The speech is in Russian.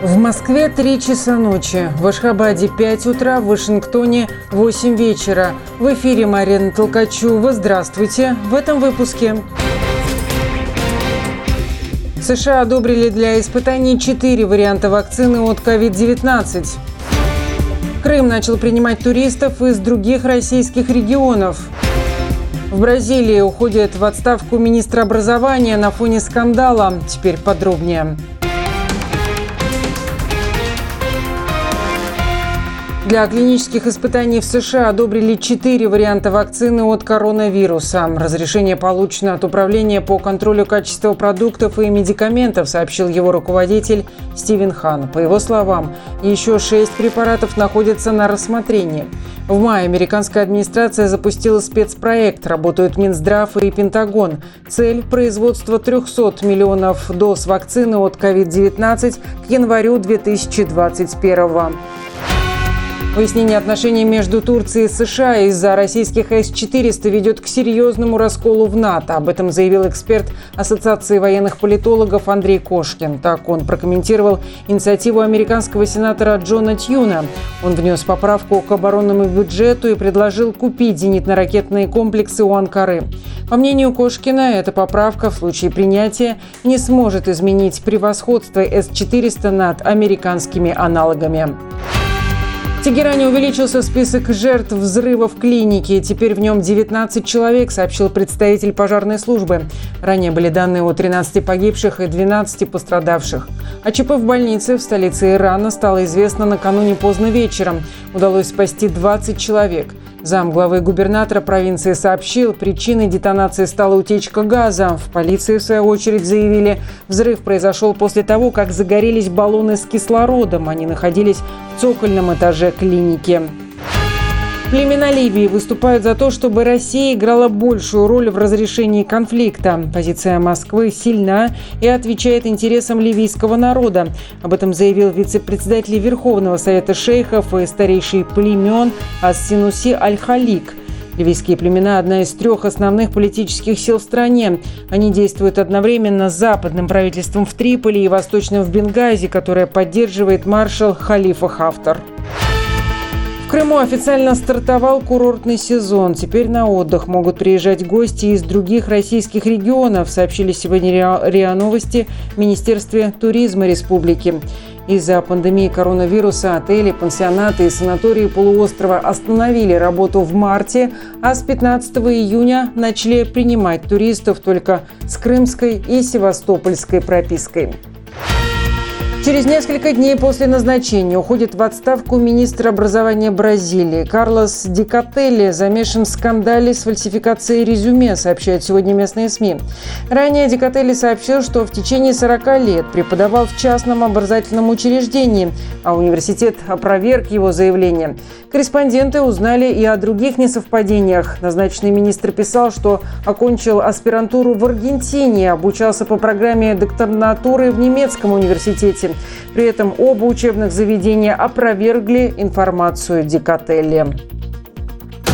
В Москве 3 часа ночи, в Ашхабаде 5 утра, в Вашингтоне 8 вечера. В эфире Марина Толкачева. Здравствуйте. В этом выпуске. США одобрили для испытаний 4 варианта вакцины от COVID-19. Крым начал принимать туристов из других российских регионов. В Бразилии уходит в отставку министр образования на фоне скандала. Теперь подробнее. Для клинических испытаний в США одобрили 4 варианта вакцины от коронавируса. Разрешение получено от Управления по контролю качества продуктов и медикаментов, сообщил его руководитель Стивен Хан. По его словам, еще 6 препаратов находятся на рассмотрении. В мае американская администрация запустила спецпроект. Работают Минздрав и Пентагон. Цель – производство 300 миллионов доз вакцины от COVID-19 к январю 2021 года. Выяснение отношений между Турцией и США из-за российских С-400 ведет к серьезному расколу в НАТО. Об этом заявил эксперт Ассоциации военных политологов Андрей Кошкин. Так он прокомментировал инициативу американского сенатора Джона Тьюна. Он внес поправку к оборонному бюджету и предложил купить зенитно-ракетные комплексы у Анкары. По мнению Кошкина, эта поправка в случае принятия не сможет изменить превосходство С-400 над американскими аналогами. В Тегеране увеличился список жертв взрыва в клинике. Теперь в нем 19 человек, сообщил представитель пожарной службы. Ранее были данные о 13 погибших и 12 пострадавших. О ЧП в больнице в столице Ирана стало известно накануне поздно вечером. Удалось спасти 20 человек. Замглавы губернатора провинции сообщил, причиной детонации стала утечка газа. В полиции, в свою очередь, заявили, взрыв произошел после того, как загорелись баллоны с кислородом. Они находились в цокольном этаже клиники. Племена Ливии выступают за то, чтобы Россия играла большую роль в разрешении конфликта. Позиция Москвы сильна и отвечает интересам ливийского народа. Об этом заявил вице-председатель Верховного Совета шейхов и старейший племен Ас-Синуси Аль-Халик. Ливийские племена – одна из 3 основных политических сил в стране. Они действуют одновременно с западным правительством в Триполи и восточным в Бенгази, которое поддерживает маршал Халифа Хафтар. В Крыму официально стартовал курортный сезон. Теперь на отдых могут приезжать гости из других российских регионов, сообщили сегодня РИА Новости в Министерстве туризма республики. Из-за пандемии коронавируса отели, пансионаты и санатории полуострова остановили работу в марте, а с 15 июня начали принимать туристов только с крымской и севастопольской пропиской. Через несколько дней после назначения уходит в отставку министр образования Бразилии. Карлос Дикателли замешан в скандале с фальсификацией резюме, сообщают сегодня местные СМИ. Ранее Дикателли сообщил, что в течение 40 лет преподавал в частном образовательном учреждении, а университет опроверг его заявление. Корреспонденты узнали и о других несовпадениях. Назначенный министр писал, что окончил аспирантуру в Аргентине, обучался по программе докторантуры в немецком университете. При этом оба учебных заведения опровергли информацию Дикателли.